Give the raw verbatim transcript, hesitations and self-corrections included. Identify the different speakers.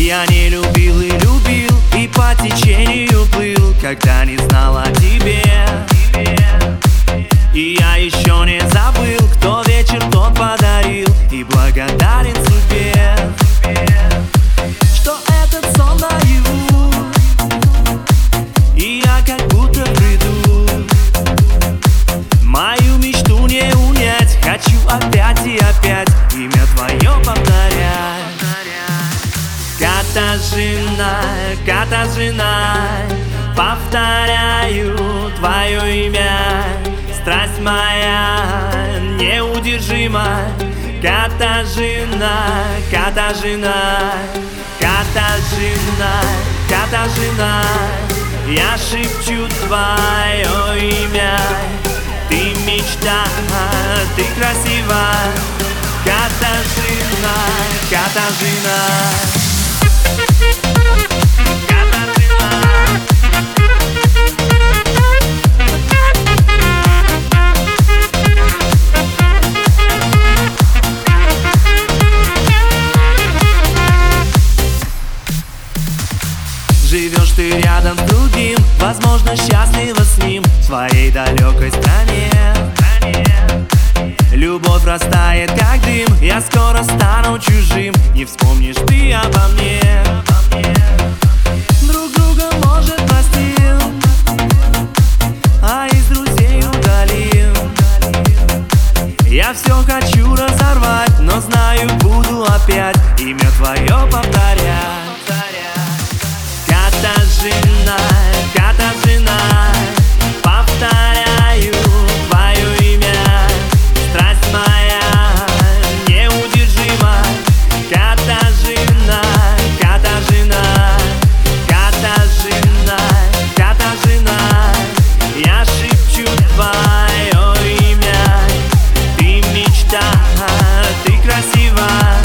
Speaker 1: Я не любил и любил, и по течению плыл, когда не знал о тебе. И я еще не забыл, кто вечер тот подарил, и благодарен судьбе, что этот сон наяву, и я как будто приду. Мою мечту не унять, хочу опять и опять имя твое повторять. Катажина, Катажина, повторяю твое имя. Страсть моя неудержима. Катажина, Катажина, Катажина, Катажина, я шепчу твое имя. Ты мечта, ты красива. Катажина, Катажина. Живешь ты рядом с другим, возможно, счастлива с ним в своей далекой стране. Любовь растает, как дым, я скоро стану чужим, не вспомнишь ты обо мне. Друг друга, может, простим, а из друзей удалим. Я все хочу разорвать, но знаю, буду опять имя твое повторять. Катажина, Катажина, повторяю твое имя. Страсть моя неудержима. Катажина, Катажина, Катажина, Катажина, я шепчу твое имя. Ты мечта, ты красива.